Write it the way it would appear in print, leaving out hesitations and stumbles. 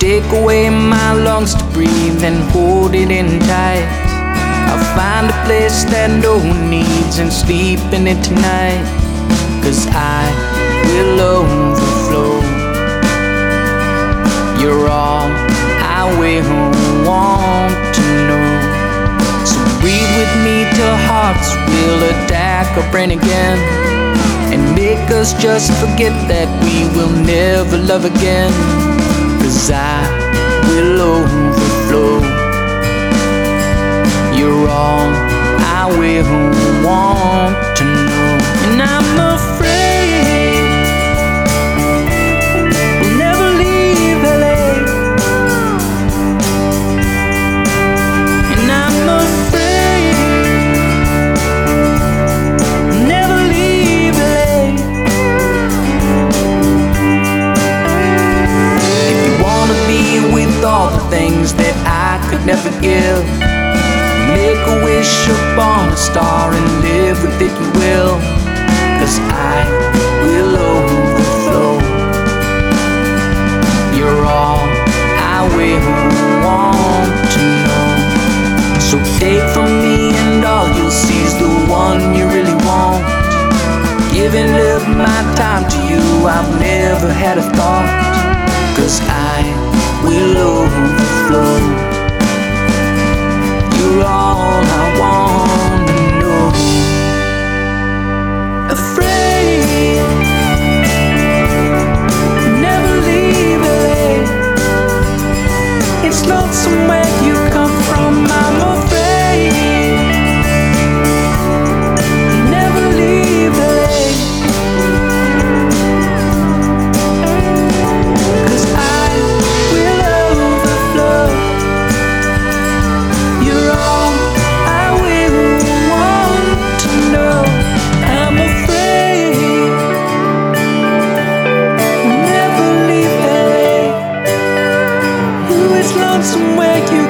take away my lungs to breathe and hold it in tight. I'll find a place that no one needs and sleep in it tonight. 'Cause I will overflow. You're all I will want to know. So breathe with me till hearts will attack our brain again, and make us just forget that we will never love again. 'Cause I will overflow. You're all I will want to know. And I'm afraid we'll never leave LA. And I'm afraid we'll never leave LA. If you wanna be with all the things that I could never give, make a wish upon a star and live with it, you will. 'Cause I will overflow. You're all I will want to know. So take from me and all you'll see is the one you really want. Giving up my time to you, I've never had a thought. 'Cause I will overflow. You're all I wanna know. Afraid never leave LA. It's not somewhere you come from. I'm afraid never leave LA. 'Cause I will overflow. You're all I will want to know. I'm afraid never leave LA. Ooh, it's lonesome where you